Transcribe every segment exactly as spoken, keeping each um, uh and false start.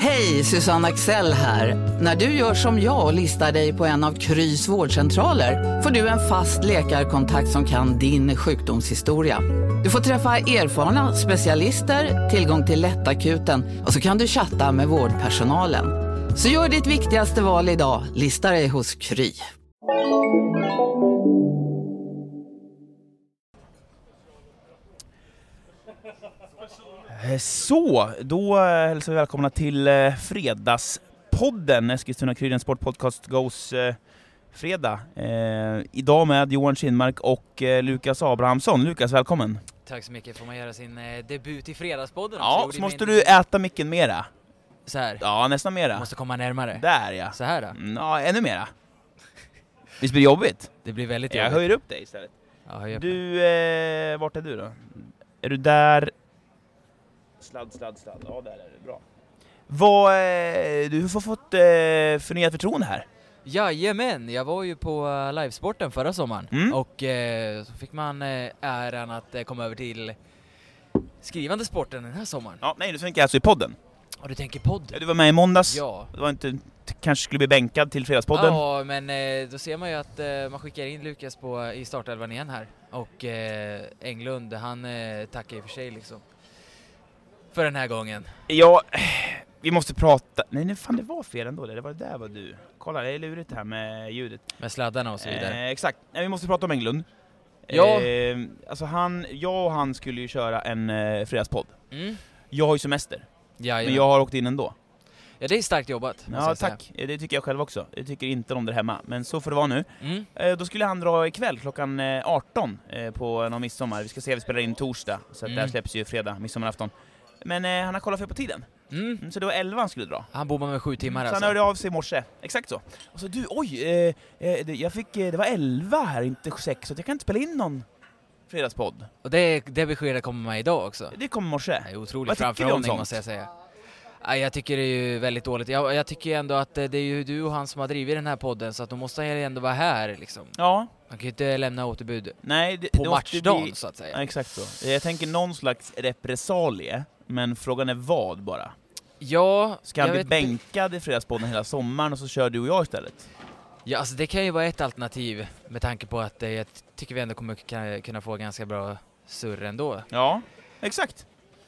Hej, Susanne Axel här. När du gör som jag och listar dig på en av Krys vårdcentraler får du en fast läkarkontakt som kan din sjukdomshistoria. Du får träffa erfarna specialister, tillgång till lättakuten och så kan du chatta med vårdpersonalen. Så gör ditt viktigaste val idag, lista dig hos Kry. Så, då hälsar vi välkomna till eh, Fredagspodden. Eskilstuna-Kurirens sportpodcast goes eh, fredag. Eh, idag med Johan Kinmark och eh, Lukas Abrahamsson. Lukas, välkommen. Tack så mycket. Får man göra sin eh, debut i Fredagspodden? Ja, också? så måste min... du äta micken mera. Så här? Ja, nästan mera. Måste komma närmare. Där, ja. Så här då? Mm, ja, ännu mera. Visst blir det jobbigt? Det blir väldigt Jag jobbigt. höjer upp dig istället. Ja, höj upp. Du, eh, vart är du då? Är du där? Sladd, sladd, sladd. Ja, där är det. Bra. Vad, eh, du har fått eh, förnyat förtroende här. Jajamän, jag var ju på uh, livesporten förra sommaren. Mm. Och eh, så fick man eh, äran att eh, komma över till skrivande sporten den här sommaren. Ja, nej, du tänker alltså i podden. Och du tänker podd? Ja, du var med i måndags. Ja. Det var inte, kanske skulle bli bänkad till Fredagspodden. Ja, men eh, då ser man ju att eh, man skickar in Lukas på, i startelvan igen här. Och eh, Englund, han eh, tackar i för sig liksom. För den här gången. Ja, vi måste prata. Nej, nej fan, det var fel ändå. Det var där var du. Kolla, det är lurigt här med ljudet. Med sladdarna och så vidare. Eh, exakt. Nej, vi måste prata om Englund. Ja. Eh, alltså han, jag och han skulle ju köra en eh, fredagspodd. Mm. Jag har ju semester. Jajamän. Men jag har åkt in ändå. Ja, det är starkt jobbat. måste Ja, jag säga. tack. Det tycker jag själv också. Jag tycker inte om det hemma. Men så får det vara nu. Mm. Eh, då skulle han dra ikväll klockan eh, arton eh, på någon midsommar. Vi ska se, vi spelar in torsdag. Så att Mm. där släpps ju fredag, midsommarafton. Men eh, han har kollat för på tiden. Mm. Mm, så det var elva han skulle dra. Han bommar med sju timmar Så alltså. han hörde av sig i morse. Exakt så. Och så du, oj, eh, eh, det, jag fick, eh, det var elva här, inte sex. Så att jag kan inte spela in någon fredagspodd. Och det, det beskedet kommer med idag också. Det kom i morse. Det är otroligt Vad tycker du om framförhållning sånt? måste jag säga. Ja, jag tycker det är ju väldigt dåligt. Jag, jag tycker ändå att det är ju du och han som har drivit den här podden, så att de måste ändå vara här liksom. Ja. Man kan ju inte lämna återbud Nej, det, på det måste matchdagen bli- så att säga. Ja, exakt så. Jag tänker någon slags repressalie. Men frågan är vad bara. Ja, Ska han jag bli vet bänkad i fredagspodden hela sommaren och så kör du och jag istället? Ja, alltså det kan ju vara ett alternativ med tanke på att eh, jag tycker vi ändå kommer kunna, kunna få ganska bra surr ändå. Ja, exakt.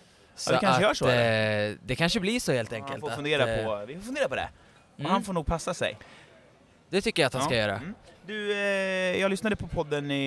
Så vi kanske att, gör så, eh, det kanske blir så helt enkelt. Han får att, fundera eh, på, vi får fundera på det. Och mm, han får nog passa sig. Det tycker jag att han Ja. ska göra. Mm. Du, eh, jag lyssnade på podden i,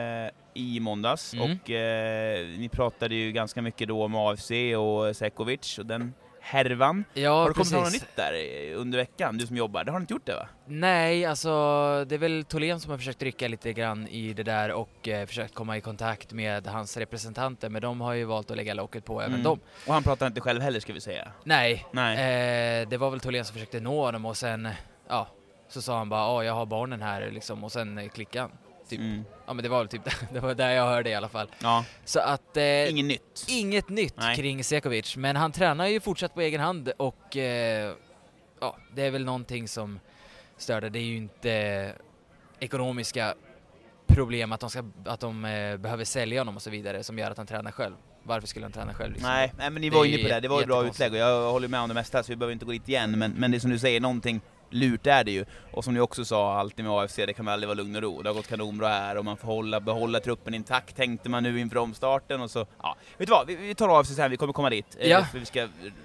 eh, i måndags Mm. och eh, ni pratade ju ganska mycket då om A F C och Sekovic och den härvan. Ja, har du kommit precis. fram något nytt där eh, under veckan, du som jobbar? Det har du inte gjort det va? Nej, alltså det är väl Tholén som har försökt rycka lite grann i det där och eh, försökt komma i kontakt med hans representanter, men de har ju valt att lägga locket på även Mm. dem. Och han pratar inte själv heller ska vi säga. Nej, Nej. Eh, det var väl Tholén som försökte nå honom och sen, ja, så sa han bara, ja jag har barnen här liksom, och sen eh, klickade han. Typ. Mm. Ja, men det var väl typ det var där jag hörde i alla fall. Ja. Så att eh, Inget nytt. inget nytt Nej. kring Sekovic, men han tränar ju fortsatt på egen hand och eh, ja, det är väl någonting som störde. Det är ju inte ekonomiska problem att de, ska, att de eh, behöver sälja honom och så vidare som gör att han tränar själv. Varför skulle han träna själv? Liksom? Nej, nej, men ni Det var är inne på det. Det var ju bra jättekonstigt. utlägg och jag håller med om det mesta så vi behöver inte gå dit igen. Men, men det som du säger, någonting lurt är det ju. Och som ni också sa, alltid med A F C, det kan man aldrig vara lugn och ro. Det har gått kanonbra här och man får hålla, behålla truppen intakt, tänkte man nu inför omstarten och så, ja. Vet du vad, vi, vi tar A F C sen, vi kommer komma dit. Ja. Eh, för vi ska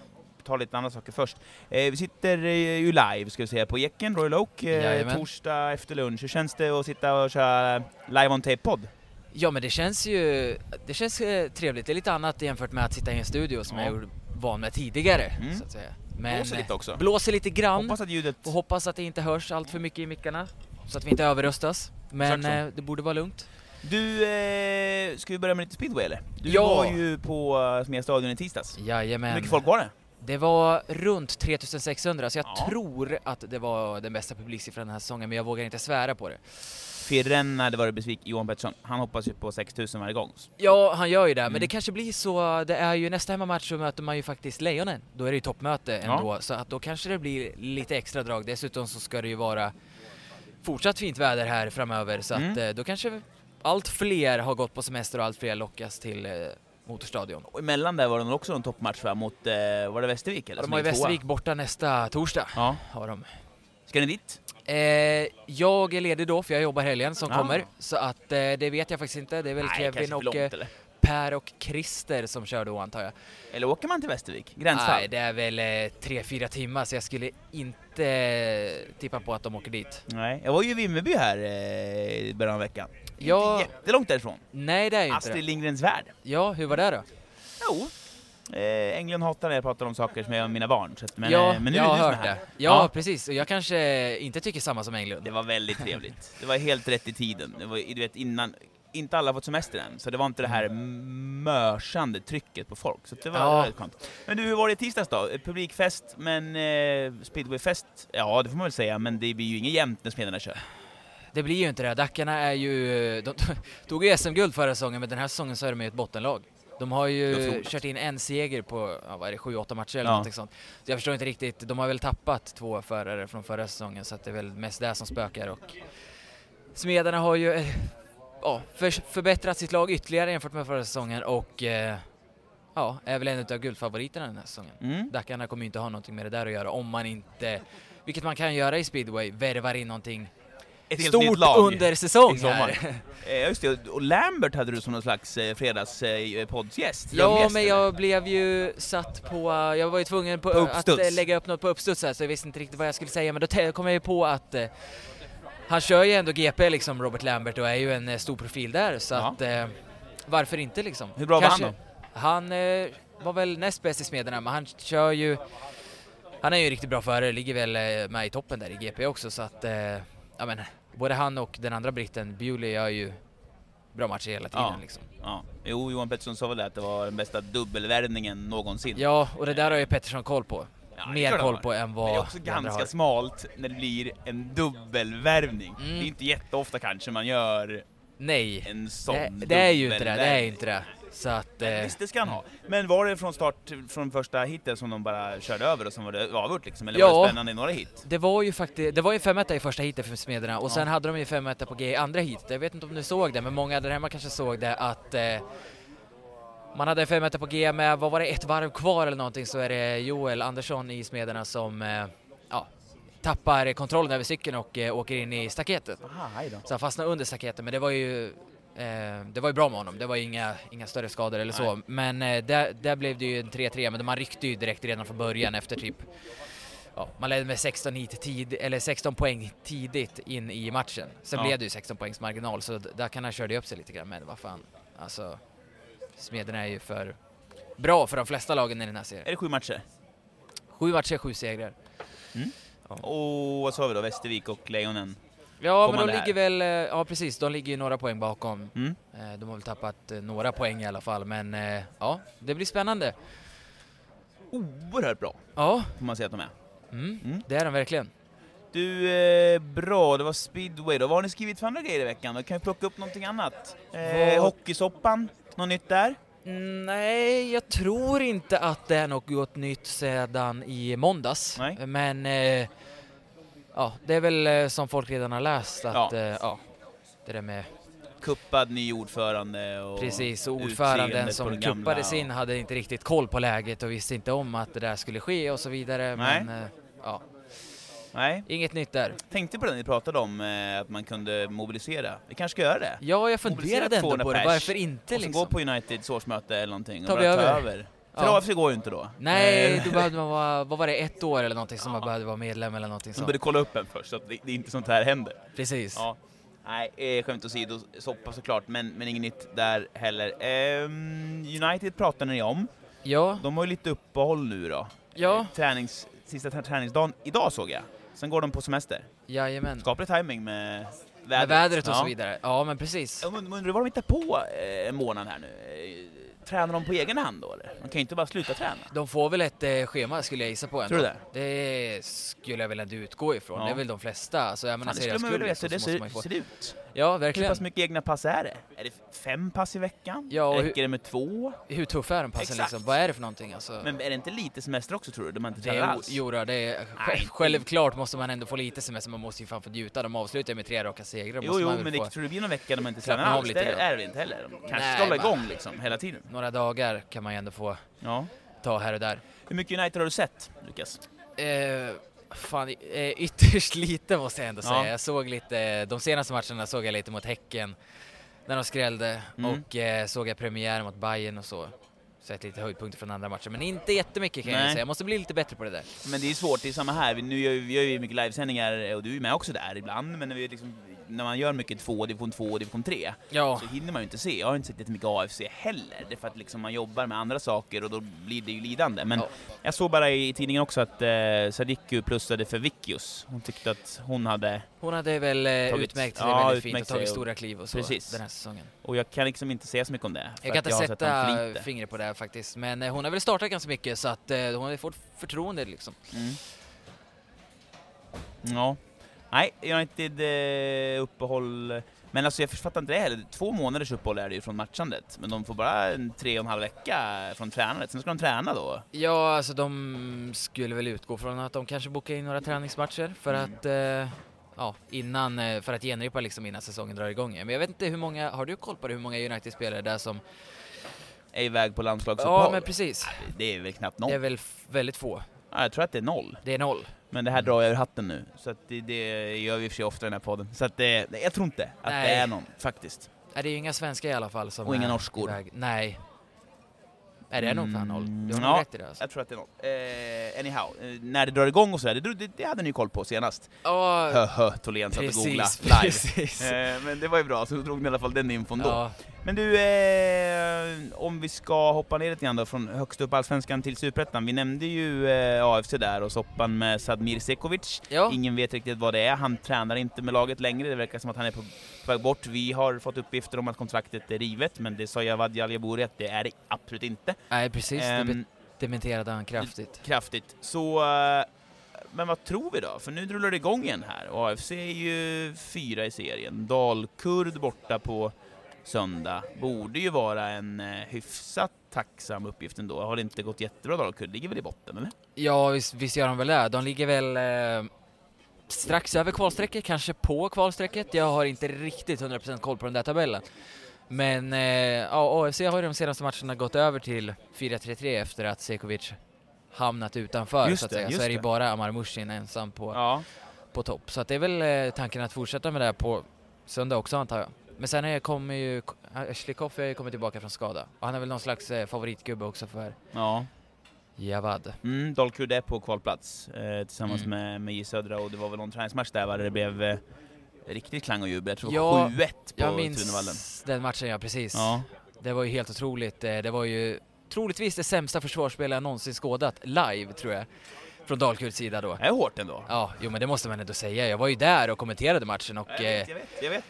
ta lite andra saker först. Eh, vi sitter eh, ju live, ska vi säga, på Jäcken, Royal Oak, eh, Jajamän. torsdag efter lunch. Hur känns det att sitta och köra live on tape-podd? Ja, men det känns ju det känns eh, trevligt. Det är lite annat jämfört med att sitta i en studio som Ja. jag är van med tidigare, Mm. så att säga. Men Blåser lite också. eh, blåser lite grann. Hoppas att ljudet... Och hoppas att det inte hörs allt för mycket i mickarna så att vi inte överröstas. Men Exakt så. eh, det borde vara lugnt. Du, eh, ska vi börja med lite speedway eller? Du Ja. var ju på uh, Smedstadion i tisdags. Hur Jajamän. mycket folk var det? Det var runt tre tusen sexhundra, så jag Ja. tror att det var den bästa publiksiffran den här säsongen, men jag vågar inte svära på det. Firren hade varit besviken, Johan Pettersson. Han hoppas ju på sex tusen varje gång. Ja, han gör ju det, Mm. men det kanske blir så. Det är ju nästa hemmamatch så möter man ju faktiskt Lejonen. Då är det ju toppmöte ändå, så att då kanske det blir lite extra drag. Dessutom så ska det ju vara fortsatt fint väder här framöver, så Mm. att eh, då kanske allt fler har gått på semester och allt fler lockas till, eh, Motorstadion. Och emellan där var det nog också en toppmatch va? Mot, eh, var det Västervik? Eller? Ja, de har ju Västervik borta nästa torsdag. Ja. Har de. Ska ni dit? Eh, jag är ledig då för jag jobbar helgen som Ah. kommer. Så att eh, det vet jag faktiskt inte. Det är väl Nej, Kevin kanske och för långt, eh, eller? Per och Christer som kör då antar jag. Eller åker man till Västervik? Gränsfall? Nej, det är väl eh, tre, fyra timmar så jag skulle inte eh, tippa på att de åker dit. Nej, jag var ju i Vimmerby här eh, i början av veckan. Ja. Inte jättelångt därifrån. Nej, det är ju inte Astrid det. Lindgrens värld. Ja, hur var det då? Jo. Eh, Englund hatar när jag pratar om saker som jag och mina barn. Så att, men, ja, eh, men nu jag är har du som är hört det. här. Ja, Ja. precis. Och jag kanske inte tycker samma som Englund. Det var väldigt trevligt. Det var helt rätt i tiden. Det var, du vet, innan, inte alla har fått semester än, så det var inte det här mörsande trycket på folk. Så det var, Ja. det var väldigt skönt. Men du, hur var det i tisdags då? Publikfest, men eh, speedwayfest, ja det får man väl säga, men det blir ju inget jämnt när spelarna kör. Det blir ju inte det. Dackarna är ju... De tog ju S M-guld förra säsongen, men den här säsongen så är de ju ett bottenlag. De har ju Otroligt. kört in en seger på, ja, vad är det, sju, åtta matcher eller Ja. någonting sånt. Så jag förstår inte riktigt. De har väl tappat två förare från förra säsongen, så att det är väl mest det som spökar. Och Smederna har ju eh, ja, för, förbättrat sitt lag ytterligare jämfört med förra säsongen och eh, ja, är väl en av guldfavoriterna den här säsongen. Mm. Dackarna kommer ju inte ha någonting med det där att göra om man inte, vilket man kan göra i speedway, värvar in någonting Ett helt nytt stort lag under säsong i sommar. här. Eh, just det, och Lambert hade du som någon slags eh, fredags eh, poddsgäst. Ja, Långgäst, men eller? jag blev ju satt på, jag var ju tvungen på, På att uppstuds. eh, lägga upp något på uppstuds här, så jag visste inte riktigt vad jag skulle säga, men då te- kom jag ju på att eh, han kör ju ändå G P liksom, Robert Lambert, och är ju en eh, stor profil där, så Ja. att eh, varför inte liksom? Hur bra var han då? Han eh, var väl näst bäst i Smederna, men han kör ju, han är ju riktigt bra förare, ligger väl eh, med i toppen där i G P också, så att eh, ja men både han och den andra britten Bewley gör ju bra matcher hela tiden Ja. liksom. Ja. Jo, Johan Pettersson sa väl att det var den bästa dubbelvärvningen någonsin. Ja, och det där har ju Pettersson koll på. Ja, det är Mer klart han koll har. på än Men vad det är också de andra ganska har. smalt när det blir en dubbelvärvning. Mm. Det är inte jätteofta kanske man gör Nej, en sån det, det är ju inte det, det är dubbelvärvning. inte det. Så att, Men eh, visst, det ska han ha. Men var det från start, från första hitten som de bara körde över och som var det avgjort liksom? Eller Ja. var det spännande i några hit? det var ju faktiskt, det var ju fem ett i första heatet för Smederna och Ja. sen hade de ju fem ett på G i andra heatet. Jag vet inte om du såg det, men många där hemma kanske såg det att eh, man hade fem ett på G med, vad var det, ett varv kvar eller någonting, så är det Joel Andersson i Smederna som eh, ja, tappar kontrollen över cykeln och eh, åker in i staketet. Aha, hej då. Så han fastnade under staketet, men det var ju eh, det var ju bra med honom. Det var ju inga, inga större skador eller så. Nej. Men eh, där, där blev det ju en tre tre, men man ryckte ju direkt redan från början efter typ, ja, man ledde med sexton hit tid, eller sexton poäng tidigt in i matchen. Sen Ja. blev det ju sexton poängs marginal, så d- där kan han körde upp sig lite grann, men vad fan. Alltså, Smederna är ju för bra för de flesta lagen i den här serien. Är det sju matcher? Sju matcher, sju segrar. Ja. Och vad sa vi då? Västervik och Lejonen? Ja, men Kommande de här. ligger väl, eh, ja precis, de ligger ju några poäng bakom. Mm. Eh, De har väl tappat eh, några poäng i alla fall, men eh, ja, det blir spännande. Oerhört bra, Ja, får man säga att de är. mm, Mm. det är de verkligen. Du, eh, bra, det var speedway då. Vad har ni skrivit för andra grejer i veckan? Då kan vi plocka upp någonting annat. Eh, Vad- Hockeysoppan, något nytt där? Mm, nej, jag tror inte att det är något nytt sedan i måndags. Nej. Men eh, ja, det är väl eh, som folk redan har läst att Ja. ja, eh, ja det där med Kuppad ny ordförande och precis, och utseendet ordföranden på som den gamla kuppades in och- hade inte riktigt koll på läget och visste inte om att det där skulle ske och så vidare. Nej. Men eh, ja, Nej, inget nytt där. tänkte på det ni pratade om, eh, att man kunde mobilisera. Vi kanske ska göra det. Ja, jag Mobilisera funderade ändå tvåhundra på det. pers Varför inte och sen liksom? gå på Uniteds årsmöte eller någonting och Tar vi bara ta över? över. För Ja. A F C går ju inte då. Nej, Eh, då behövde man vara, vad var det, ett år eller någonting som Ja. man behövde vara medlem eller någonting De sånt. började kolla upp en först, så att det, det är inte sånt här händer. Precis. Ja. Nej, eh, skämt åsido, soppa såklart, men, men inget nytt där heller. Ehm, United pratar ni om. Ja, De har ju lite uppehåll nu då. ja, Eh, Tränings, sista trä- träningsdagen idag såg jag. Sen går de på semester. jajamän. Skaplig timing med vädret. Med vädret och Ja. så vidare. Ja, men precis. Jag und- undrar vad de hittar på eh, en månad här nu. Eh, Tränar de på egen hand då eller? De kan ju inte bara sluta träna. De får väl ett eh, schema skulle jag gissa på ändå. Tror du det? Det skulle jag väl ändå utgå ifrån. Ja. Det är väl de flesta. Alltså, jag menar, Fan, det skulle man seriös vilja skull, veta hur det så måste man ju ser, få. ser ut. Ja, Hur verkligen. pass mycket egna pass är det? Är det fem pass i veckan? Ja, och Räcker det med två? Hur tuff är den passen Exakt. liksom? Vad är det för någonting? Alltså, Men är det inte lite semester också, tror du? Där man inte det tränar är, alls? jo, då, det är, Nej. självklart måste man ändå få lite semester. Man måste ju fan få njuta. De avslutar med tre raka segrar. Jo, måste jo, man väl men det, få tror du det blir någon vecka där man inte slappna tränar av alls? lite Det grann. är det inte heller. De kanske Nej, ska hålla bara- igång liksom, hela tiden. några dagar kan man ju ändå få Ja. ta här och där. Hur mycket United har du sett, Lukas? Eh, fan, eh, ytterst lite måste jag ändå Ja. säga. Jag såg lite, de senaste matcherna såg jag lite mot Häcken när de skrällde Mm. och eh, såg jag premiären mot Bayern och så. Sett lite höjdpunkter från andra matcher, men inte jättemycket kan jag Nej. säga. Jag måste bli lite bättre på det där. Men det är svårt, det är samma här. Vi, nu gör, vi gör ju mycket livesändningar och du är med också där ibland, men när, vi liksom, när man gör mycket två, division två och division tre Ja, så hinner man ju inte se. Jag har inte sett jättemycket A F C heller, det är för att liksom man jobbar med andra saker och då blir det ju lidande. Men Ja. jag såg bara i tidningen också att eh, Sadiku plussade för Vikius. Hon tyckte att hon hade, hon hade väl eh, Tagit- utmärkt sig ja, väldigt fint och utmärkt sig tagit och- stora kliv och så Precis. den här säsongen. och jag kan liksom inte säga så mycket om det. för Jag kan att inte har sett henne för sätta lite. fingret på det här faktiskt, men eh, hon har väl startat ganska mycket så att eh, hon har fått förtroende liksom. Mm. Ja. Nej, United eh, uppehåll. Men alltså jag fattar inte det heller. Två månaders uppehåll är det ju från matchandet. Men de får bara en tre och en halv vecka från tränandet. Sen ska de träna då. Ja, alltså de skulle väl utgå från att de kanske bokar in några träningsmatcher för Mm. att eh, ja, innan, eh, för att genrepa liksom innan säsongen drar igång. Men jag vet inte hur många, har du koll på det, hur många United-spelare där som... Är iväg på landslagsuppehåll. Ja, men precis. Det är väl knappt noll. Det är väl f- väldigt få. Ja, jag tror att det är noll. Det är noll. Men det här drar jag ur hatten nu. Så att det, det gör vi i och för sig ofta i den här podden. Så att det, jag tror inte att Nej. det är någon, faktiskt. Nej, det är ju inga svenskar i alla fall som Och inga är norskor. iväg. Nej. Nej, det är nog fan noll. Du har ja, nog rätt i det alltså. Jag tror att det är noll. Eh, anyhow, eh, när det drar igång och sådär, det, det, det hade ni koll på senast. Ja, Hö, hö, Tholén satt och precis, googlade live. precis. Eh, men det var ju bra, så då drog ni i alla fall den infon då. Ja, Men du, eh, om vi ska hoppa ner lite grann då, från högst upp Allsvenskan till Superettan. Vi nämnde ju eh, A F C där och soppan med Sadmir Sekovic. ja. Ingen vet riktigt vad det är. Han tränar inte med laget längre. Det verkar som att han är på, på väg bort. Vi har fått uppgifter om att kontraktet är rivet, men det sa Javad Jaljabouri att det är det absolut inte. Nej, precis. Det Ehm, be- dementerade han kraftigt. kraftigt. Så, eh, men vad tror vi då? För nu rullar det igång igen här. A F C är ju fyra i serien. Dalkurd borta på söndag. Borde ju vara en eh, hyfsat tacksam uppgift ändå. Har det inte gått jättebra Dalkurd? Ligger väl i botten, eller? Ja, visst, visst gör de väl det. De ligger väl eh, strax över kvalstrecket, kanske på kvalstrecket. Jag har inte riktigt hundra procent koll på den där tabellen. Men eh, ja, A F C har ju de senaste matcherna gått över till fyra tre tre efter att Sekovic hamnat utanför. Just så att det, säga. just Så är det ju det. bara Amar Mushin ensam på, Ja. på topp. Så att det är väl eh, tanken att fortsätta med det här på söndag också, antar jag. Men sen är, kommer ju Ashley Koff har ju kommit tillbaka från skada. Och han är väl någon slags eh, favoritgubbe också för Ja. Javad. Mm, Dalkurd är på kvalplats eh, tillsammans Mm. med, med J Södra, och det var väl någon träningsmatch där var det blev eh, riktigt klang och jubel. Jag tror Ja, sju ett på Jag Tunevallen. minns den matchen, ja precis. Ja. Det var ju helt otroligt. Eh, Det var ju troligtvis det sämsta försvarsspel jag någonsin skådat live, tror jag. Från Dalkurds sida då. Det är hårt ändå. Ja, jo men det måste man ändå säga. Jag var ju där och kommenterade matchen och... Jag vet, eh, jag vet, jag vet.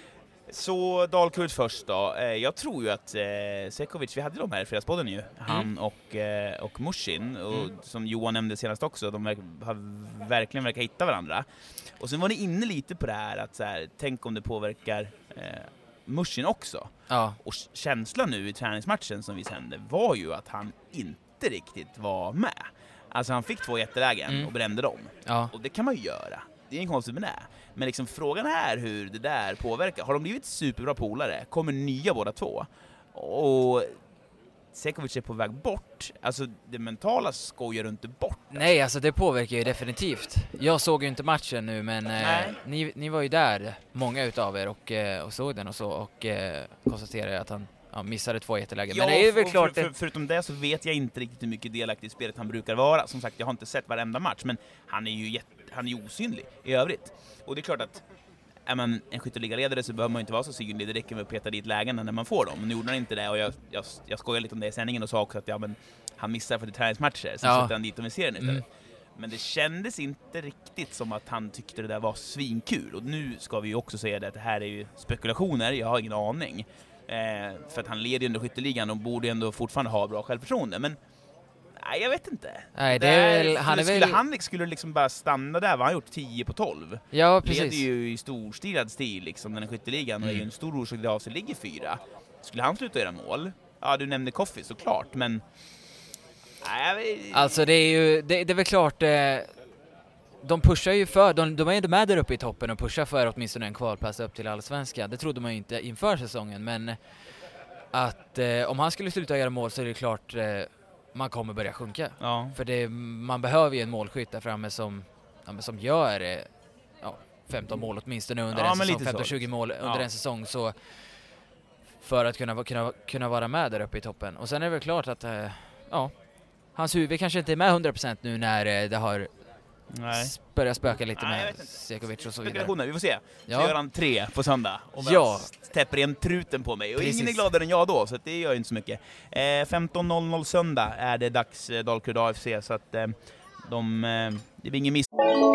Så Dalkurd först då. Eh, Jag tror ju att eh, Sekovic, vi hade dem här i Fredagspodden ju, han Mm. och, eh, och Mushin, och Mm. som Johan nämnde senast också, de verk, har verkligen verkar hitta varandra. Och sen var ni inne lite på det här att så här, tänk om det påverkar eh, Mushin också. Ja, Och s- känslan nu i träningsmatchen som vi sände var ju att han inte riktigt var med. Alltså han fick två jättelägen Mm. och brände dem. ja. Och det kan man ju göra. Det är ingen konstigt med det. Men liksom frågan är hur det där påverkar. Har de blivit superbra polare? Kommer nya båda två? Och Sekovic är på väg bort. Alltså det mentala skojar du inte bort. Nej, alltså det påverkar ju definitivt. Jag såg ju inte matchen nu, men eh, Nej. ni, ni var ju där, många utav er, och, eh, och såg den och så, och eh, konstaterade att han ja, missade två jättelägen. Men det är väl och klart... för, det- för, förutom det så vet jag inte riktigt hur mycket delaktig i spelet han brukar vara. Som sagt, jag har inte sett varenda match, men han är ju jätte, han är ju osynlig i övrigt. Och det är klart att är man en skytteligaledare så behöver man inte vara så synlig. Det räcker med att peta dit lägena när man får dem. Men nu gjorde han inte det, och jag, jag, jag skojade lite om det i sändningen och sa också att ja, men han missar för det träningsmatcher, sen Ja. sätter han dit dem i serien istället. Mm. Men det kändes inte riktigt som att han tyckte det där var svinkul. Och nu ska vi ju också säga det att det här är ju spekulationer, jag har ingen aning. Eh, för att han leder ju under skytteligan och borde ju ändå fortfarande ha bra självförtroende. Men Nej, jag vet inte. Nej, det är väl, skulle, han är skulle väl... han skulle liksom bara stanna där, vad han gjort tio på tolv. Ja, precis. Leder ju i storstilad stil liksom, den här skytteligan, mm. och det är ju en stor orsak till att sig ligger fyra. Skulle han sluta göra mål? Ja, du nämnde Coffey såklart, men... Nej, vet... Alltså det är ju, det, det är väl klart... Eh... De pushar ju för, de, de är ändå med där uppe i toppen och pushar för åtminstone en kvalplats upp till Allsvenskan. Det trodde man ju inte inför säsongen, men att eh, om han skulle sluta göra mål så är det klart eh, man kommer börja sjunka. Ja. För det, man behöver ju en målskytt där framme som, ja, som gör eh, ja, femton mål åtminstone under ja, en säsong, femton så. tjugo mål under ja. en säsong, så för att kunna, kunna, kunna vara med där uppe i toppen. Och sen är det väl klart att eh, ja, hans huvud kanske inte är med hundra procent nu när eh, det har Nej. börjar spöka lite Nej, med Sekovic och så vidare. Vi får se. Så ja. gör han tre på söndag och ja. täpper igen truten på mig. Och Precis. ingen är gladare än jag då, så det gör inte så mycket. Eh, femton noll noll söndag är det dags, eh, Dalkurd A F C, så att eh, de, eh, det blir ingen miss.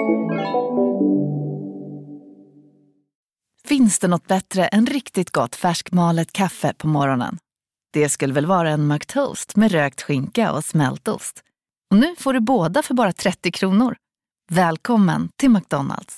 Finns det något bättre än riktigt gott färskmalet kaffe på morgonen? Det skulle väl vara en McToast med rökt skinka och smältost. Och nu får du båda för bara trettio kronor. Välkommen till McDonald's.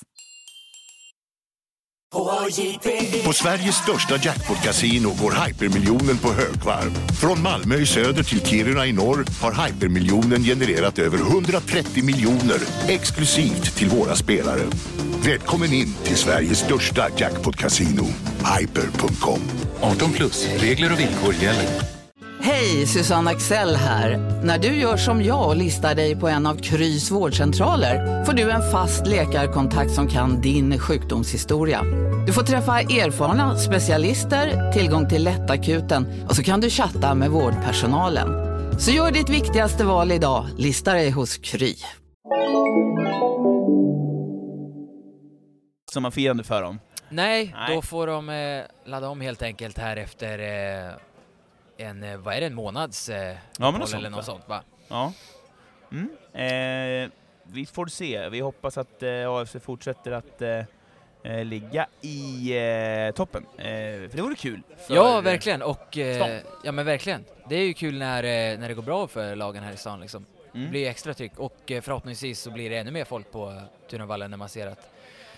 På Sveriges största jackpot-casino går hypermiljonen på högvarv. Från Malmö i söder till Kiruna i norr har hypermiljonen genererat över hundratrettio miljoner exklusivt till våra spelare. Välkommen in till Sveriges största jackpot-casino, hyper punkt com. arton plus, regler och villkor gäller. Hej, Susanne Axel här. När du gör som jag och listar dig på en av Krys vårdcentraler får du en fast läkarkontakt som kan din sjukdomshistoria. Du får träffa erfarna specialister, tillgång till lättakuten och så kan du chatta med vårdpersonalen. Så gör ditt viktigaste val idag, lista dig hos Kry. Som man firande för dem? Nej, Nej, då får de eh, ladda om helt enkelt här efter... Eh, en, vad är det, en månads eh, ja, men något eller sånt, något sånt, va? Ja. Mm. Eh, vi får se. Vi hoppas att eh, A F C fortsätter att eh, ligga i eh, toppen. Eh, för det vore kul. För, ja, verkligen. Och, eh, ja, men verkligen. Det är ju kul när, eh, när det går bra för lagen här i stan. Liksom. Mm. Det blir extra tryck. Och eh, förhoppningsvis så blir det ännu mer folk på uh, Tunavallen när man ser att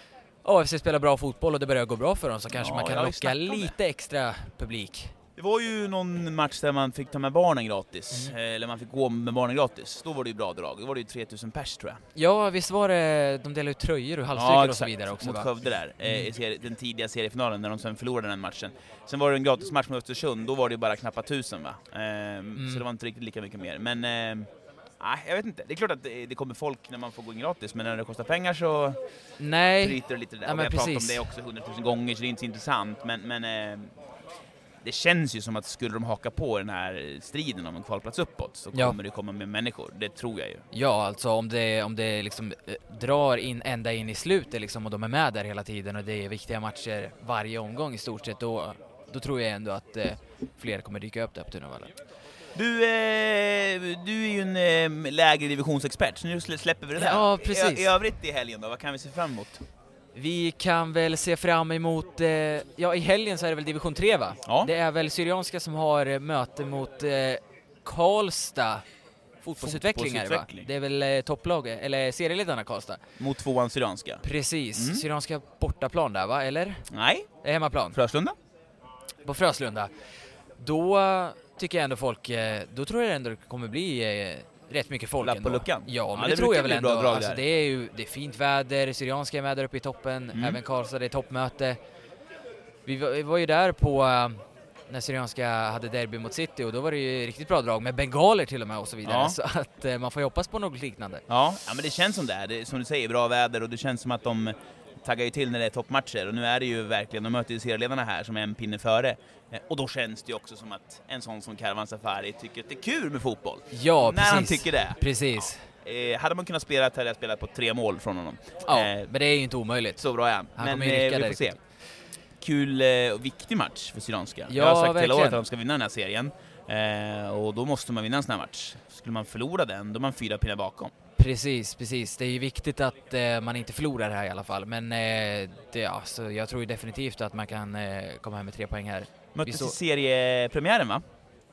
A F C spelar bra fotboll och det börjar gå bra för dem. Så kanske ja, man kan locka lite extra publik. Det var ju någon match där man fick ta med barnen gratis, mm. eller man fick gå med barnen gratis. Då var det ju bra drag. Då var det ju tre tusen pers, tror jag. Ja, visst var det, de delade ut tröjor och halsdukar ja, och så vidare också, mot va? Skövde där, mm. eh, serie, den tidiga seriefinalen när de sen förlorade den matchen. Sen var det en gratis match med Östersund, då var det ju bara knappt tusen, va? Eh, mm. Så det var inte riktigt lika mycket mer. Men eh, nej, jag vet inte. Det är klart att det, det kommer folk när man får gå in gratis, men när det kostar pengar så nej. bryter det lite där. Ja, och men jag pratar om precis. det också hundratusen gånger, så det är inte så intressant. Men, men eh, det känns ju som att skulle de haka på den här striden om en kvalplats uppåt så ja. kommer det komma med människor. Det tror jag ju. Ja, alltså om det, om det liksom eh, drar in ända in i slutet liksom, och de är med där hela tiden och det är viktiga matcher varje omgång i stort sett, då, då tror jag ändå att eh, fler kommer dyka upp där på Tunavallen. Du, eh, du är ju en eh, lägre divisionsexpert, så nu släpper vi det där. Ja, precis. I, I övrigt i helgen då, vad kan vi se fram emot? Vi kan väl se fram emot, eh, ja i helgen så är det väl division tre, va? Ja. Det är väl Syrianska som har eh, möte mot eh, Karlstad fotbollsutvecklingar, Fotbollsutveckling. va? Det är väl eh, topplaget, eller serieledarna Karlstad. Mot tvåan Syrianska. Precis, Mm. Syrianska bortaplan där, va? Eller? Nej. Det är hemmaplan. Fröslunda? På Fröslunda. Då uh, tycker jag ändå folk, uh, då tror jag ändå det kommer bli uh, rätt mycket folk Lapp ändå. på luckan. Ja, men ja, det, det tror jag väl ändå. Bra alltså, det är ju det är fint väder, Syrianska är med där uppe i toppen, mm. även Karlstad, det är toppmöte. Vi var, vi var ju där på uh, när Syrianska hade derby mot City och då var det ju riktigt bra drag med bengaler till och med och så vidare. Ja. Så att uh, man får hoppas på något liknande. Ja, ja, men det känns som det är. Det är, som du säger, bra väder och det känns som att de taggar ju till när det är toppmatcher och nu är det ju verkligen, de möter ju serieledarna här som är en pinne före och då känns det ju också som att en sån som Karvan Safari tycker att det är kul med fotboll. Ja, när precis. han tycker det. Precis. Ja. Eh, hade man kunnat spela hade jag spelat på tre mål från honom. Ja, eh, men det är ju inte omöjligt. Så bra är han. Han men kommer ju eh, rycka vi där får se. riktigt. Kul eh, och viktig match för Syrianska. Ja, jag har sagt verkligen. hela året att de ska vinna den här serien eh, och då måste man vinna en sån här match. Skulle man förlora den, då är man fyra pinnar bakom. Precis, precis. Det är ju viktigt att eh, man inte förlorar här i alla fall. Men eh, det, ja, så jag tror ju definitivt att man kan eh, komma hem med tre poäng här. Möttes så... i seriepremiären, va?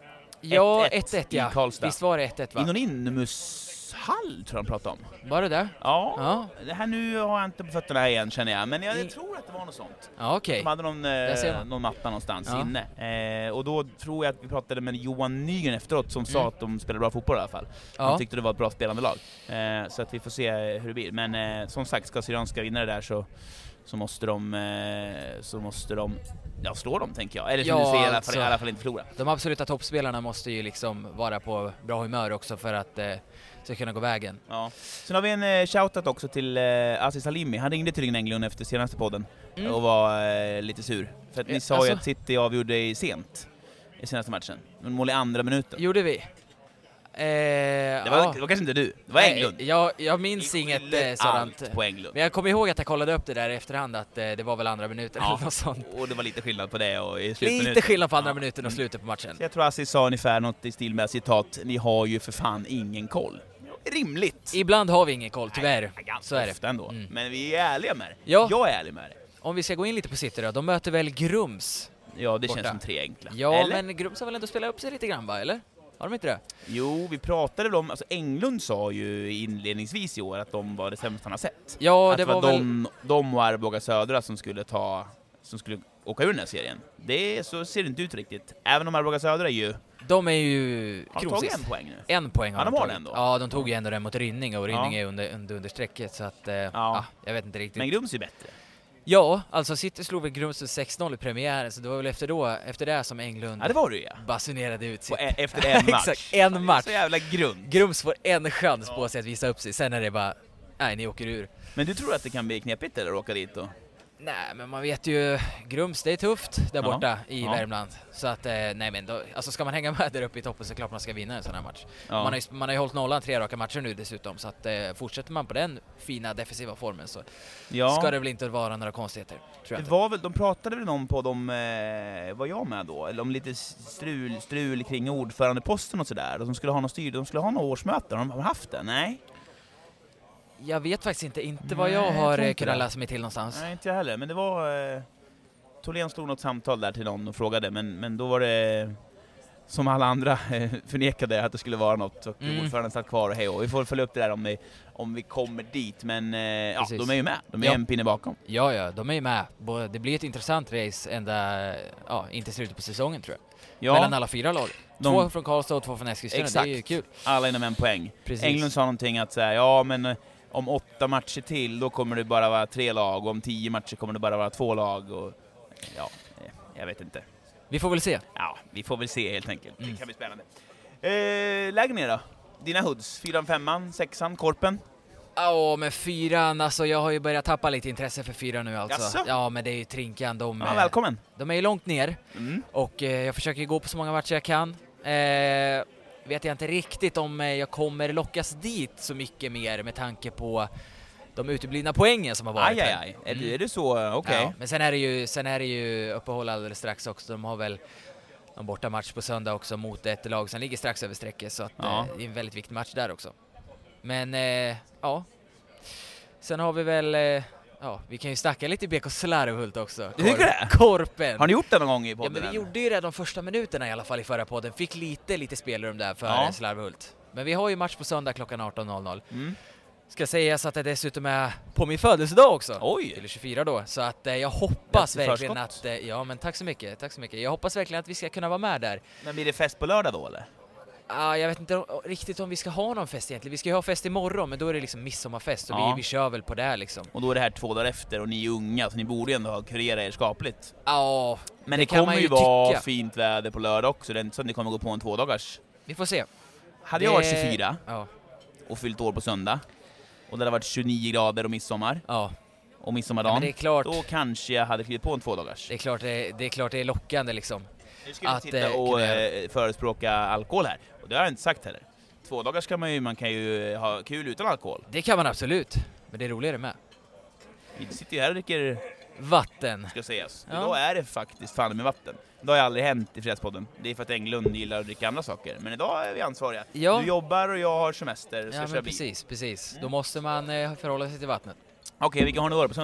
Ja, ett ett ett ett i ja. Karlstad. Visst var det ett ett va? Inonimus Hall tror jag de pratade om. Var det där? Ja, Ja. det här nu har jag inte på fötterna här igen känner jag, men jag, jag I- tror att det var något sånt. Ja, okej. De hade någon, Där ser eh, man. någon matta någonstans Ja. inne. Eh, och då tror jag att vi pratade med Johan Nygren efteråt som sa Mm. att de spelar bra fotboll i alla fall. Han Ja. tyckte det var ett bra spelande lag. Eh, så att vi får se hur det blir. Men eh, som sagt, ska Syrianska vinna det där så, så måste de eh, så måste de ja, slå dem tänker jag. Eller som Ja, du säger, i alla alltså. fall, i alla fall inte förlora. De absoluta toppspelarna måste ju liksom vara på bra humör också för att eh, ska kunna gå vägen. Ja. Sen har vi en eh, shoutout också till eh, Aziz Halimi. Han ringde till Englund efter senaste podden Mm. och var eh, lite sur. För att ni Eh, sa ju alltså? att City avgjorde i sent i senaste matchen. Men mål i andra minuten. Gjorde vi? Eh, Det var, ja. det var kanske inte du, det var Nej, Englund. Jag, jag minns Vi inget skyller eh, sådant. allt på Englund. Men jag kommer ihåg att jag kollade upp det där i efterhand att eh, det var väl andra minuten Ja. eller något sånt. Och det var lite skillnad på det och i slutminuten. Lite skillnad på andra Ja. minuten och slutet på matchen. Så jag tror Aziz sa ungefär något i stil med citat, ni har ju för fan ingen koll. Rimligt. Ibland har vi ingen koll, tyvärr. Nej, ganska Så är det. ofta ändå. Mm. Men vi är ärliga med det. Ja. Jag är ärlig med det. Om vi ska gå in lite på City då, de möter väl Grums? Ja, det Borta. känns som tre enkla. Ja, Eller? men Grums har väl ändå spelat upp sig lite grann va, eller? Har de inte det? Jo, vi pratade väl om, alltså Englund sa ju inledningsvis i år att de var det sämsta han har sett. Ja, att det var de, de och Arboga Södra som skulle ta, som skulle åka ur den här serien. Det så ser det inte ut riktigt. Även om Arboga Södra är ju, De är ju har de tagit kronsist. en poäng nu? En poäng har Ja, de de har tagit. det ändå. Ja, de tog ju ändå den mot Rynning och Rynning Ja. är under, under, under strecket så att, eh, ja. jag vet inte riktigt. Men Grums är bättre. Ja, alltså City slog väl Grums sex noll i premiären så det var väl efter då, efter det som Englund Ja, det var det ju ja. basunerade ut På sitt. e- efter en match. Exakt, en match. Så jävla grund. Grums får en chans på sig att visa upp sig, sen är det bara, nej ni åker ur. Men du tror att det kan bli knepigt eller åka dit då? Nej, men man vet ju, Grums, det är tufft där Ja, borta i ja. Värmland. Så att, eh, nej men då, alltså ska man hänga med där uppe i toppen så är det klart man ska vinna en sån här match. Ja. Man har ju, man har ju hållit nollan tre raka matcher nu dessutom, så att eh, fortsätter man på den fina defensiva formen så Ja. ska det väl inte vara några konstigheter, tror jag Det inte. var väl, de pratade väl om på de, eh, var jag med då? Eller om lite strul, strul kring ordförandeposten och sådär. De skulle ha någon styr, de skulle ha något årsmöte. Har de haft det? Nej? Jag vet faktiskt inte, inte vad Nej, jag jag har tror eh, inte kunnat det. läsa mig till någonstans. Nej, inte jag heller. Men det var... Eh, Tholén stod något samtal där till någon och frågade, men, men då var det som alla andra eh, förnekade att det skulle vara något. Och Mm. ordföranden satt kvar och hej och vi får följa upp det där om vi, om vi kommer dit. Men eh, ja, Precis. de är ju med. De är Ja. en pinne bakom. Ja, ja, de är ju med. Både- Det blir ett intressant race ända, ja, inte slutet på säsongen tror jag. Ja, Mellan alla fyra lag. De- Två från Karlstad och två från Eskilstuna, det är ju Exakt. kul. alla inom en poäng. Precis. Englund sa någonting att säga, ja men eh, om åtta matcher till då kommer det bara vara tre lag och om tio matcher kommer det bara vara två lag och ja, eh, jag vet inte. Vi får väl se. Ja, vi får väl se helt enkelt. Mm. Det kan bli spännande. Eh, lägg ner då. Dina hoods, fyran, femman, sexan, korpen. Ja, med fyran, alltså jag har ju börjat tappa lite intresse för fyran nu alltså. Jaså? Ja, men det är ju Trinkan, de, Ja, eh, välkommen. de är ju långt ner Mm. och eh, jag försöker gå på så många matcher jag kan. Eh, vet jag inte riktigt om eh, jag kommer lockas dit så mycket mer med tanke på de uteblivna poängen som har varit Aj, aj, här. aj. Är, Mm. det, är det så? Okej. Ja, men sen är det ju, sen är det ju uppehåll alldeles strax också. De har väl en borta match på söndag också mot ett lag som ligger strax över strecket, så att, Ja. eh, det är en väldigt viktig match där också. Men eh, ja, sen har vi väl, eh, ja, vi kan ju snacka lite B K Slarvhult också. Du tycker det? Korpen! Har ni gjort det någon gång i Ja, podden? men vi än? gjorde ju det de första minuterna i alla fall i förra podden. Fick lite, lite spelrum där för Ja. Slarvhult. Men vi har ju match på söndag klockan arton noll noll. Mm. Ska sägas att det dessutom är på min födelsedag också. Oj! Eller tjugofyra då, så att eh, jag hoppas Grattis i verkligen förskott. att, eh, ja men tack så mycket, tack så mycket. Jag hoppas verkligen att vi ska kunna vara med där. Men blir det fest på lördag då eller? Ah, jag vet inte o- riktigt om vi ska ha någon fest egentligen. Vi ska ju ha fest imorgon, men då är det liksom midsommarfest och Ja. vi, vi kör väl på det här liksom. Och då är det här två dagar efter och ni är unga så ni borde ju ändå ha kurerat er skapligt. Ja, Men det det, kan kommer man ju ju vara tycka. fint väder på lördag också. Det är inte så att ni kommer gå på en tvådagars. vi får se. Hade jag varit Det- tjugofyra Ja, och fyllt år på söndag och det hade varit tjugonio grader och midsommar ja. och ja midsommardagen, men det är klart, då kanske jag hade klivit på en tvådagars. det är klart det, det är klart det är lockande liksom. Nu ska vi att, sitta eh, och kunna göra- eh, förespråka alkohol här. Och det har jag inte sagt heller. Tvådagars kan man ju, man kan ju ha kul utan alkohol. Det kan man absolut, men det är roligare med. Vi sitter ju här och dricker, Vatten. ska sägas. Ja. Idag är det faktiskt fan med vatten. Det har ju aldrig hänt i Fredagspodden. Det är för att Englund gillar att dricka andra saker. Men idag är vi ansvariga. Ja. Du jobbar och jag har semester. Så Ja kör men bil. precis, precis. Då måste man eh, förhålla sig till vattnet. Okej, vilka har ni då på söndag?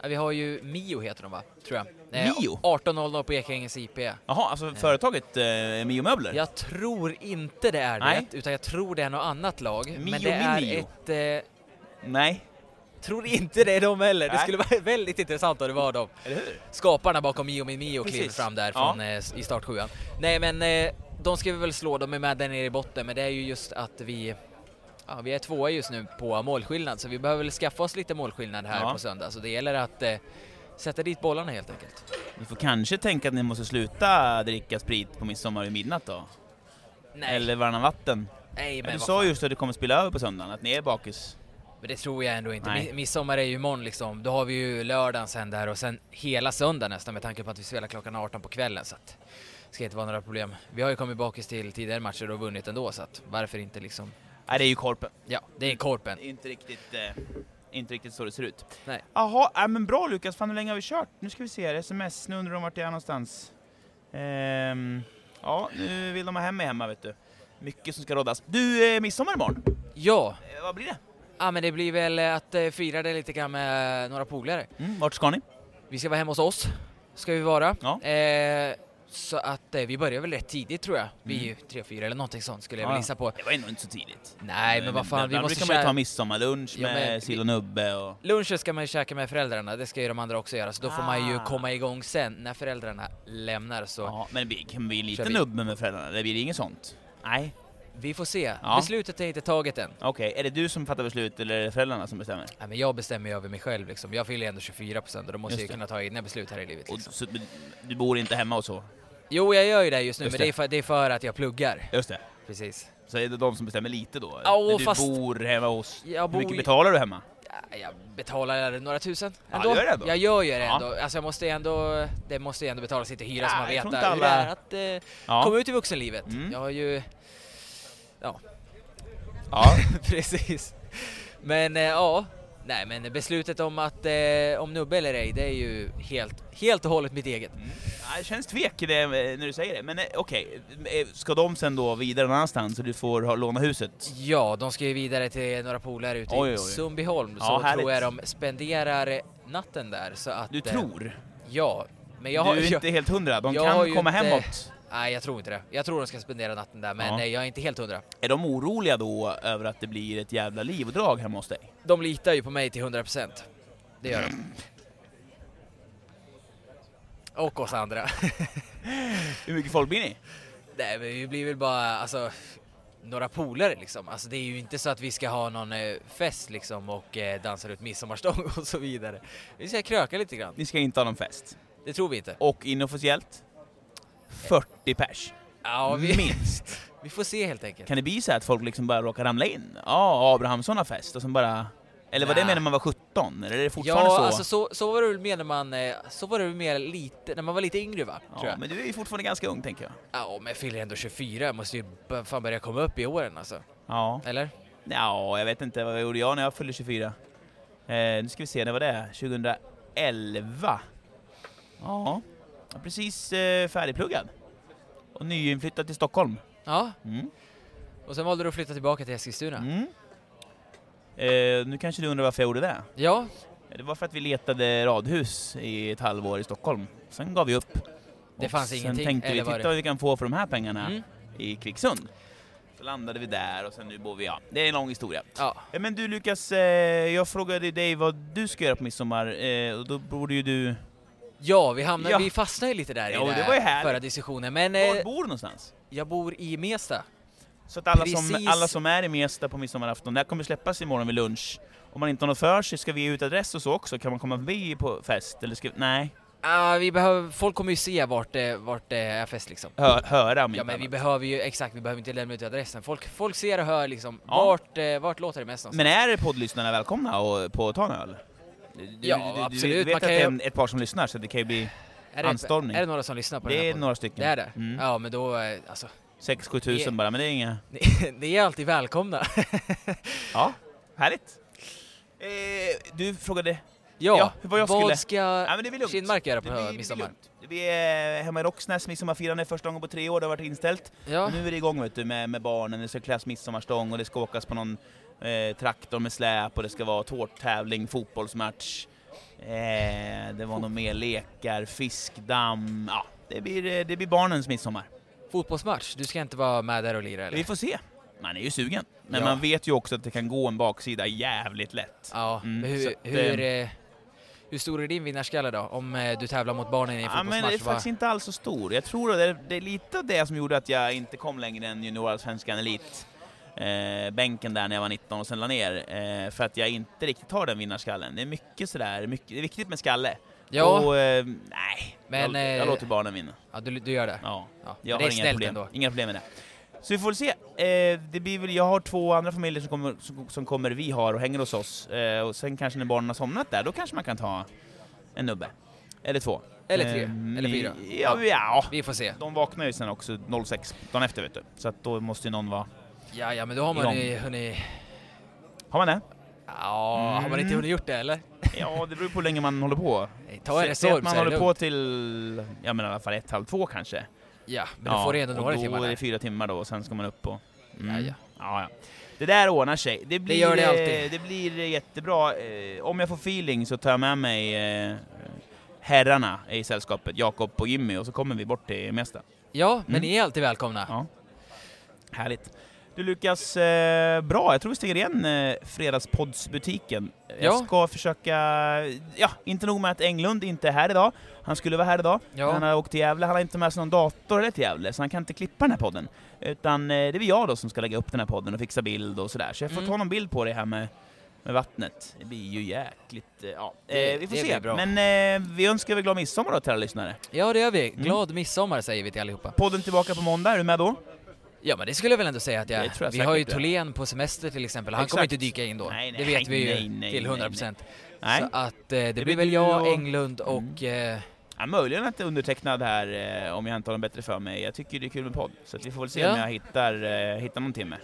Vi har ju Mio heter de va, tror jag. Eh, Mio? arton noll noll på Ekängens I P. Jaha, alltså eh. företaget eh, Mio Möbler? Jag tror inte det är Nej. det, utan jag tror det är något annat lag. Mio, men det är Mio. ett... Eh, Nej. tror inte det är de heller. Det Nej. skulle vara väldigt intressant om det var de. Eller hur? Skaparna bakom Mio Min Mio kliver Precis. fram där Ja. från, eh, i startsjuan. Nej men eh, de ska vi väl slå, de är med där nere i botten, men det är ju just att vi ja, vi är tvåa just nu på målskillnad, så vi behöver väl skaffa oss lite målskillnad här Ja. på söndag, så det gäller att eh, sätta dit bollarna helt enkelt. Ni får kanske tänka att ni måste sluta dricka sprit på midsommar i midnatt då? Nej, Eller varannan vatten? Nej Ja, men du vad sa fan. just att det kommer spela över på söndagen, att ni är bakis. Men det tror jag ändå inte. Nej. Mi- midsommar är ju imorgon liksom. Då har vi ju lördagen sen där och sen hela söndag nästan, med tanke på att vi spelar klockan arton på kvällen, så att det ska inte vara några problem. Vi har ju kommit bakis till tidigare matcher och vunnit ändå, så att varför inte liksom. Nej, det är ju korpen. Ja, det är korpen. Inte riktigt, eh, inte riktigt så det ser ut. Nej. Jaha, äh, men bra Lukas, fan hur länge har vi kört? Nu ska vi se här, sms, nu undrar de vart jag är någonstans. Ehm, ja, nu vill de ha hem mig hemma vet du. Mycket som ska rådas. Du, eh, midsommar imorgon? Ja, Eh, vad blir det? ja men det blir väl att eh, fira det lite grann med några polare. Mm, vart ska ni? Vi ska vara hemma hos oss, ska vi vara. Ja. Eh, så att eh, vi börjar väl rätt tidigt tror jag. Vi är Mm. ju tre, fyra eller någonting sånt skulle jag Ja. väl gissa på. Det var ändå inte så tidigt. Nej, men vad fan, vi Ibland måste brukar man ju käka... ta midsommarlunch Ja, med men sill vi- och nubbe och... Lunchen ska man ju käka med föräldrarna, det ska ju de andra också göra. Så då får man ju Ah. komma igång sen när föräldrarna lämnar. Så Ja, men det kan bli lite Kör vi. nubbe med föräldrarna, det blir inget sånt. Nej. vi får se. Ja. Beslutet är inte taget än. Okej, är det du som fattar beslut eller är det föräldrarna som bestämmer? Nej, men jag bestämmer ju över mig själv liksom. Jag fyller ändå tjugofyra procent och då måste Just jag ju det. kunna ta egna beslut här i livet Och, liksom. så, du bor inte hemma och så? Jo, jag gör ju det just nu, Just men det. det är, för, det är för att jag pluggar. Just det. Precis. Så är det de som bestämmer lite då? Ja, När du fast- bor hemma hos... Jag Hur bor mycket ju- betalar du hemma? Ja, jag betalar några tusen Ja, ändå. gör det ändå? Jag gör ju det Ja. ändå. Alltså jag måste ju ändå, det måste ju ändå betalas lite hyra Ja, så man jag vet tror hur inte det alla- är att eh, Ja. komma ut i vuxenlivet. Mm. Jag har ju, ja, Ja. precis. Men eh, ja, nej men beslutet om att eh, om nubbe eller ej, det är ju helt, helt och hållet mitt eget. Mm. Ja, det känns tvek i det, eh, när du säger det. Men eh, okej, eh, ska de sen då vidare någon annanstans så du får ha, låna huset? Ja, de ska ju vidare till några polare ute Oj, oj, i oj. Sundbyholm, Ja, så härligt. tror jag de spenderar natten där. Så att, Du eh, tror? Ja, men jag du har är jag, inte helt hundra, de jag har kan ju komma inte- hemåt. Nej, jag tror inte det. Jag tror de ska spendera natten där, men Ja. nej, jag är inte helt hundra. Är de oroliga då över att det blir ett jävla liv och drag hemma hos dig? De litar ju på mig till hundra procent. Det gör de. Och oss andra. Hur mycket folk blir ni? Nej, men vi blir väl bara, alltså, några polare liksom. Alltså det är ju inte så att vi ska ha någon eh, fest liksom och eh, dansa ut midsommarstång och så vidare. Vi ska kröka lite grann. Ni ska inte ha någon fest. Det tror vi inte. Och inofficiellt? fyrtio pers. Ja, vi, Minst. vi får se helt enkelt. Kan det bli så att folk liksom bara råkar ramla in? Ja, Abrahamsson har fest och sen bara... Eller var det Nej. med när man var sjutton? Eller är det fortfarande Ja, så? alltså så, så var det väl mer när man, eh, så var det väl mer lite, när man var lite yngre va? tror Ja, jag. men du är ju fortfarande ganska ung tänker jag. Ja, men jag fyller ändå tjugofyra, jag måste ju b- fan börja komma upp i åren alltså. Ja. Eller? Ja, jag vet inte vad jag gjorde jag när jag fyllde tjugofyra. Eh, nu ska vi se, när var det? tjugoelva. Ja, jag är precis eh, färdigpluggad. Och nyinflyttad till Stockholm. Ja, Mm. och sen valde du att flytta tillbaka till Eskilstuna. Mm. Eh, nu kanske du undrar varför jag gjorde det. Ja, Det var för att vi letade radhus i ett halvår i Stockholm. Sen gav vi upp. Det Och fanns sen ingenting, tänkte vi, eller var titta det- vad vi kan få för de här pengarna Mm. i Kvicksund. Så landade vi där och sen nu bor vi, ja. Det är en lång historia. ja. Eh, Men du Lukas, eh, jag frågade dig vad du ska göra på midsommar, eh, och då borde ju du... Ja, vi hamnade, Ja. vi fastnade ju lite där Ja, i det den var ju härligt. förra diskussionen. Men Var eh, bor du någonstans? jag bor i Mesta. Så att alla som, Precis. alla som är i Mesta på midsommarafton, det här kommer släppas imorgon vid lunch. Om man inte har något för sig, ska vi ge ut adress och så också? Kan man komma förbi på fest? Eller ska... Nej, Ah, vi behöver, folk kommer ju se vart det, vart det är fest liksom. Hör, höra om Ja, inte men vi annat. behöver ju, exakt, vi behöver inte lämna ut adressen. Folk, folk ser och hör liksom, Ja. vart, eh, vart låter det mest någonstans. Men är poddlyssnarna välkomna och på att ta en öl? Du, Ja, du, du, absolut. Du vet Man att kan det är ju- en, ett par som lyssnar, så det kan ju bli är, det, anstormning. är det några som lyssnar på den Det här är podden? några stycken. Det är det? Mm. Ja, men då, eh, alltså, sex sju tusen bara, men det är inga... ni, ni är alltid välkomna. Ja, härligt. Eh, du frågade... Ja, Ja, vad jag vad skulle- ska Ja, men det är väl lugnt. Kinmark göra på Det blir- midsommar? det blir lugnt. Vi är hemma i Råcksnäs, midsommarfirande första gången på tre år, det har varit inställt. Ja. Och nu är det igång vet du, med, med barnen, det ska kläs midsommarstång och det ska åkas på någon eh, traktor med släp och det ska vara tårttävling, fotbollsmatch. Eh, Eh, det var nog mer lekar, fiskdamm. Ja, det blir, det blir barnens midsommar. Fotbollsmatch, du ska inte vara med där och lira eller? Vi får se. Man är ju sugen. Men Ja. man vet ju också att det kan gå en baksida jävligt lätt. Ja, Mm, men hur, så att, hur, eh, eh, hur stor är din vinnarskalle då? Om eh, du tävlar mot barnen i en Ja, fotbollsmatch? men det är va? faktiskt inte alls så stor. Jag tror att det är, det är lite av det som gjorde att jag inte kom längre än juniorallsvenskan elit. Eh, bänken där när jag var nitton och sen la ner. Eh, för att jag inte riktigt har den vinnarskallen. Det är mycket sådär, mycket, det är viktigt med skalle. Ja. Och, eh, nej, Men, jag, jag eh, låter barnen vinna. Ja, du, du gör det? Ja, Ja, jag det har är inga snällt problem, ändå. inga problem med det. Så vi får väl se. Eh, det blir väl, jag har två andra familjer som kommer, som, som kommer vi har och hänger hos oss. Eh, och sen kanske när barnen har somnat där, då kanske man kan ta en nubbe. Eller två. Eller tre, Eh, eller fyra. Ja, ja, ja. Vi får se. De vaknar ju sen också noll sex, dagen efter vet du. Så att då måste ju någon vara... Ja, ja, men då har man Igång. ju hunnit... Har man det? Ja, har man Mm. inte hunnit gjort det eller? Ja, det beror på hur länge man håller på. Ta en Säg- säg att Resorb man så är det håller på lugnt. till, jag menar i alla fall ett, halv två kanske. Ja, men då får du ändå några och timmar då är det där. fyra timmar då och sen ska man upp och... Ja, ja. Ja, ja. Det där ordnar sig. Det, blir, gör det eh, alltid. det blir jättebra. Eh, Om jag får feeling så tar jag med mig eh, herrarna i sällskapet, Jakob och Jimmy, och så kommer vi bort till Mesta. Ja, men Mm. ni är alltid välkomna. Ja. Härligt. Du Lukas, eh, bra. Jag tror vi stänger igen eh, Fredagspoddsbutiken. Jag Ja. ska försöka... Ja, inte nog med att Englund inte är här idag. Han skulle vara här idag. Ja. Han har åkt till Gävle. Han har inte med sig någon dator eller till Gävle, så han kan inte klippa den här podden. Utan eh, det blir jag då som ska lägga upp den här podden och fixa bild och sådär. Så jag får Mm. ta någon bild på det här med, med vattnet. Det blir ju jäkligt... Eh, ja, Det- eh, vi får det se. blir bra. Men eh, vi önskar väl glad midsommar då till alla lyssnare. Ja, det gör vi. Mm. Glad midsommar säger vi till allihopa. Podden tillbaka på måndag. Är du med då? Ja, men det skulle jag väl ändå säga att Det jag... tror jag vi säkert har ju du är. Tholén på semester till exempel. Han Exakt. kommer inte dyka in då. Nej, nej, det vet vi ju nej, nej, till nej, hundra procent. Nej. Så att eh, det, blir blir väl du jag, och- Englund och... Eh, Ja, möjligen att det är undertecknad här eh, om jag inte har något bättre för mig. Jag tycker det är kul med podd. Så att vi får väl se Ja. om jag hittar, eh, hittar någon timme.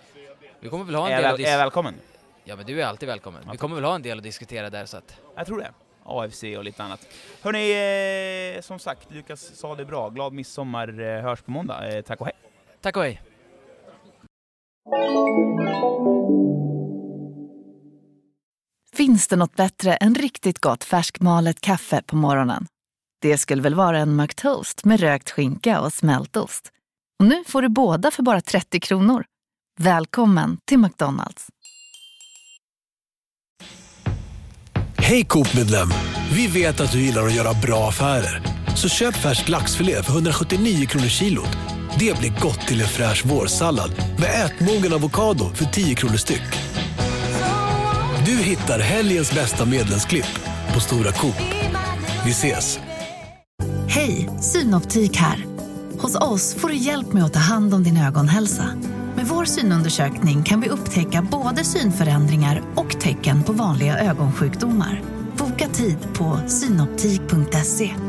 vi kommer väl ha en Är del jag, att väl, är jag dis- välkommen? Ja, men du är alltid välkommen. Ja, Vi kommer väl ha en del att diskutera där så att... Jag tror det. A F C och lite annat. Hörrni, eh, som sagt, Lukas sa det bra. Glad midsommar, eh, hörs på måndag. Eh, tack och hej. Tack och hej. Finns det något bättre än riktigt gott färskmalet kaffe på morgonen? Det skulle väl vara en McToast med rökt skinka och smältost. Och nu får du båda för bara trettio kronor. Välkommen till McDonald's. Hej Coop-medlem! Vi vet att du gillar att göra bra affärer. Så köp färsk laxfilé för hundrasjuttionio kronor kilot. Det blir gott till en fräsch vårsallad med ätmogen avokado för tio kronor styck. Du hittar helgens bästa medlemsklipp på Stora Coop. Vi ses! Hej, Synoptik här. Hos oss får du hjälp med att ta hand om din ögonhälsa. Med vår synundersökning kan vi upptäcka både synförändringar och tecken på vanliga ögonsjukdomar. Boka tid på synoptik punkt se.